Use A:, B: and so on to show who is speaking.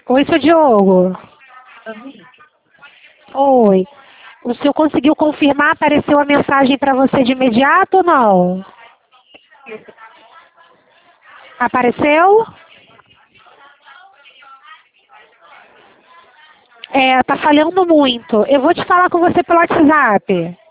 A: Oi, seu Diogo. Oi. O senhor conseguiu confirmar? Apareceu a mensagem para você de imediato ou não? Apareceu? Tá falhando muito. Eu vou te falar com você pelo WhatsApp.